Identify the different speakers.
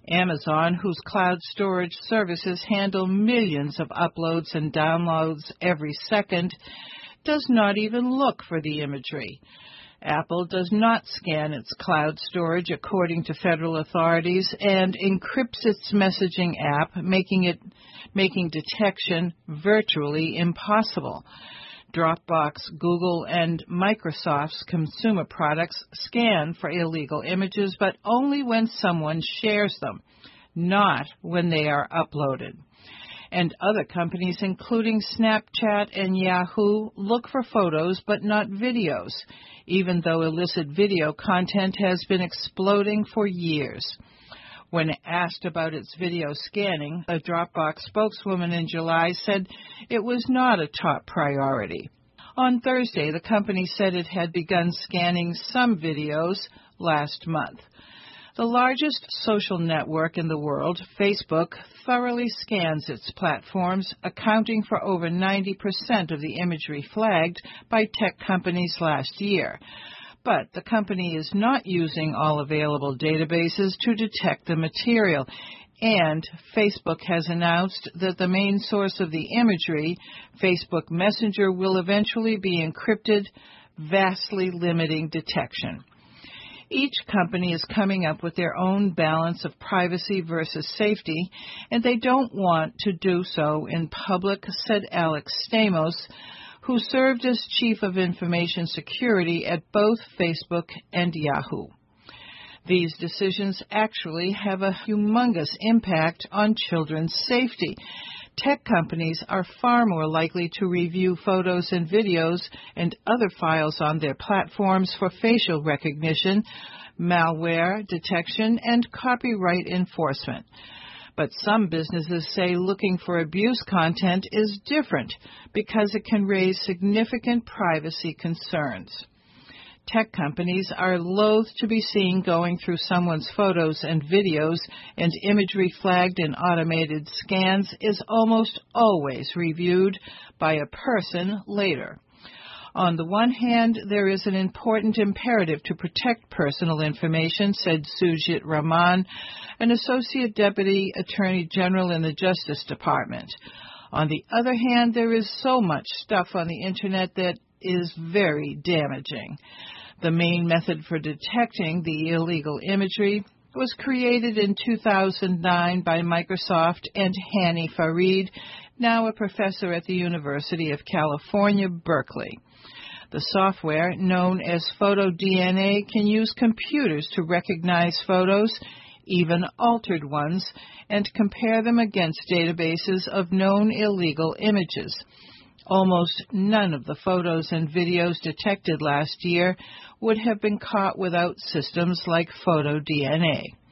Speaker 1: Amazon, whose cloud storage services handle millions of uploads and downloads every second, does not even look for the imagery. Apple does not scan its cloud storage according to federal authorities and encrypts its messaging app, making detection virtually impossible. Dropbox, Google, and Microsoft's consumer products scan for illegal images, but only when someone shares them, not when they are uploaded. And other companies, including Snapchat and Yahoo, look for photos but not videos, even though illicit video content has been exploding for years. When asked about its video scanning, a Dropbox spokeswoman in July said it was not a top priority. On Thursday, the company said it had begun scanning some videos last month. The largest social network in the world, Facebook, thoroughly scans its platforms, accounting for over 90% of the imagery flagged by tech companies last year. But the company is not using all available databases to detect the material, and Facebook has announced that the main source of the imagery, Facebook Messenger, will eventually be encrypted, vastly limiting detection. Each company is coming up with their own balance of privacy versus safety, and they don't want to do so in public, said Alex Stamos, who served as Chief of Information Security at both Facebook and Yahoo. These decisions actually have a humongous impact on children's safety. Tech companies are far more likely to review photos and videos and other files on their platforms for facial recognition, malware detection, and copyright enforcement. But some businesses say looking for abuse content is different because it can raise significant privacy concerns. Tech companies are loath to be seen going through someone's photos and videos, and imagery flagged in automated scans is almost always reviewed by a person later. On the one hand, there is an important imperative to protect personal information, said Sujit Raman, an Associate Deputy Attorney General in the Justice Department. On the other hand, there is so much stuff on the Internet that is very damaging. The main method for detecting the illegal imagery was created in 2009 by Microsoft and Hani Farid, now a professor at the University of California, Berkeley. The software, known as PhotoDNA, can use computers to recognize photos, even altered ones, and compare them against databases of known illegal images. Almost none of the photos and videos detected last year would have been caught without systems like PhotoDNA.